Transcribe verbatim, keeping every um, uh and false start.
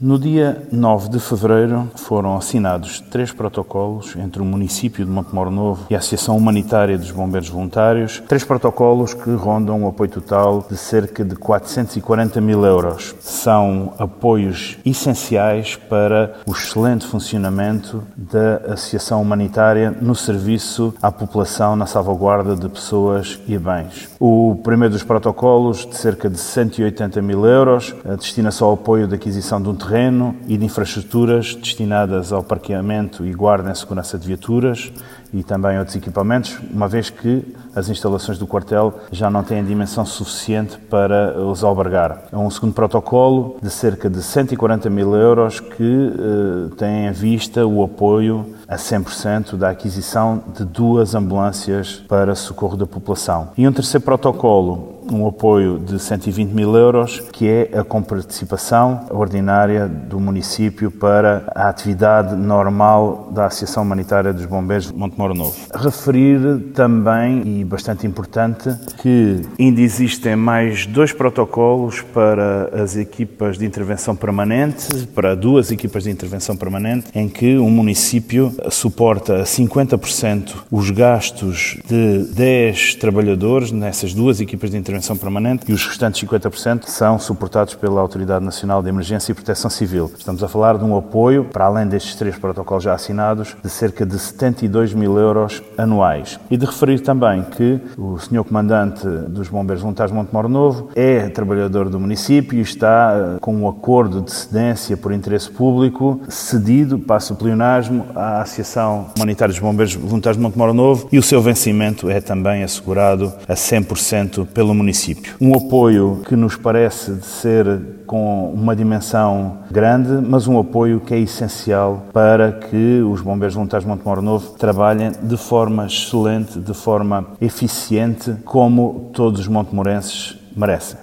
No dia nove de fevereiro foram assinados três protocolos entre o município de Montemor Novo e a Associação Humanitária dos Bombeiros Voluntários, três protocolos que rondam um apoio total de cerca de quatrocentos e quarenta mil euros. São apoios essenciais para o excelente funcionamento da Associação Humanitária no serviço à população na salvaguarda de pessoas e bens. O primeiro dos protocolos, de cerca de cento e oitenta mil euros, destina-se ao apoio da aquisição de um terreno e de infraestruturas destinadas ao parqueamento e guarda em segurança de viaturas e também outros equipamentos, uma vez que as instalações do quartel já não têm dimensão suficiente para os albergar. É um segundo protocolo de cerca de cento e quarenta mil euros que eh, tem em vista o apoio a cem por cento da aquisição de duas ambulâncias para socorro da população. E um terceiro protocolo, um apoio de cento e vinte mil euros, que é a comparticipação ordinária do município para a atividade normal da Associação Humanitária dos Bombeiros de Montemor Novo. Referir também, e bastante importante, que ainda existem mais dois protocolos para as equipas de intervenção permanente, para duas equipas de intervenção permanente, em que o município suporta a cinquenta por cento os gastos de dez trabalhadores nessas duas equipas de intervenção permanente e os restantes cinquenta por cento são suportados pela Autoridade Nacional de Emergência e Proteção Civil. Estamos a falar de um apoio, para além destes três protocolos já assinados, de cerca de setenta e dois mil euros anuais. E de referir também que o senhor Comandante dos Bombeiros Voluntários de Montemor Novo é trabalhador do município e está com um acordo de cedência por interesse público cedido, passo o pleonasmo, à Associação Humanitária dos Bombeiros Voluntários de Montemor Novo e o seu vencimento é também assegurado a cem por cento pelo município. Um apoio que nos parece de ser com uma dimensão grande, mas um apoio que é essencial para que os Bombeiros Voluntários de Montemor Novo trabalhem de forma excelente, de forma eficiente, como todos os montemorenses merecem.